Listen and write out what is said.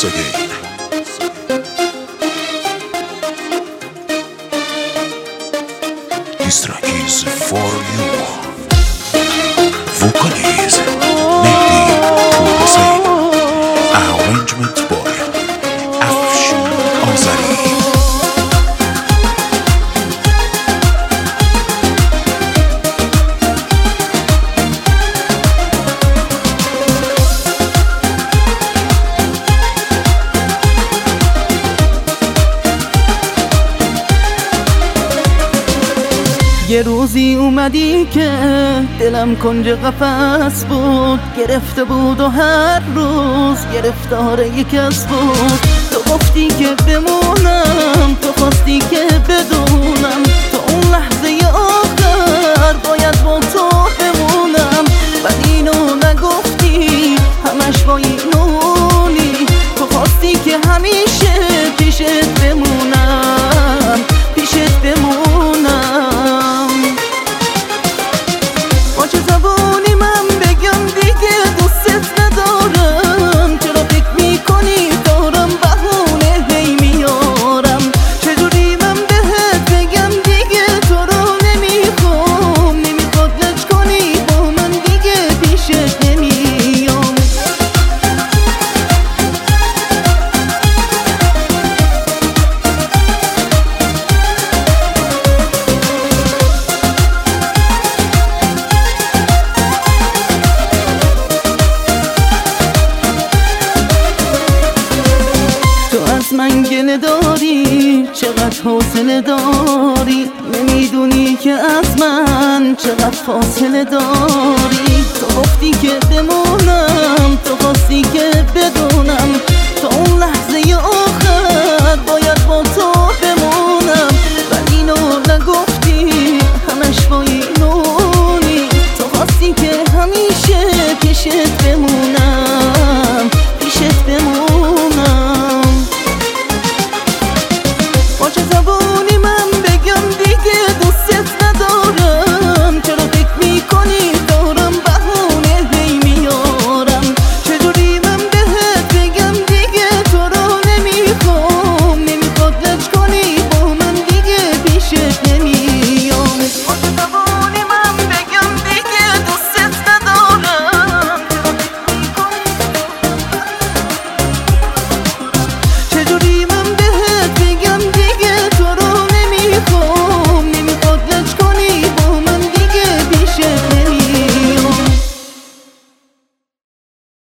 once again. This track is for you. Vocalize Mehdi Pur Hussein. Arrangement by Afshin Azari. یه روزی اومدی که دلم کنج قفس بود، گرفته بود و هر روز گرفتار یک کس بود. تو گفتی که بمونم، تو خواستی که بدونم، تو اون لحظه آخر باید با تو بمونم. بعد اینو نگفتی، همش با اینونی، تو خواستی که همیشه پیشت بمونم، پیشت بمونم. من گله داری، چقدر حوصله داری، نمیدونی که از من چقدر فاصله داری. تو گفتی که بمونم، تو خواستی که بدونم، تو اون لحظه